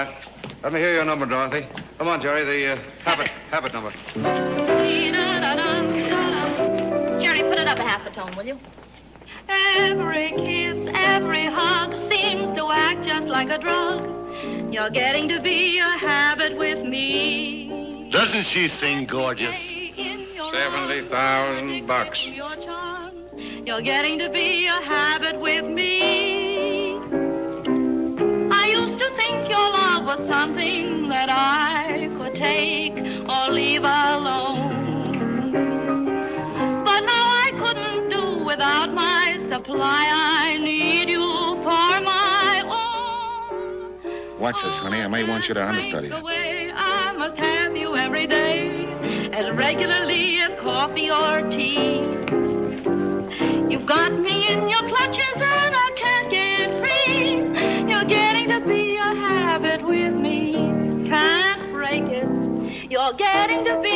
right. Let me hear your number, Dorothy. Come on, Jerry, the habit number. Jerry, put it up a half a tone, will you? Every kiss, every hug seems to act just like a drug. You're getting to be a habit with me. Doesn't she sing gorgeous? $70,000. You're getting to be a habit with me. I used to think your love was something that I could take or leave alone. But now I couldn't do without my supply. I need you for my own. Watch this, honey. I may want you to understudy it. I must have you every day, as regularly as coffee or tea. You've got me in your clutches and I can't get free. You're getting to be a habit with me. Can't break it. You're getting to be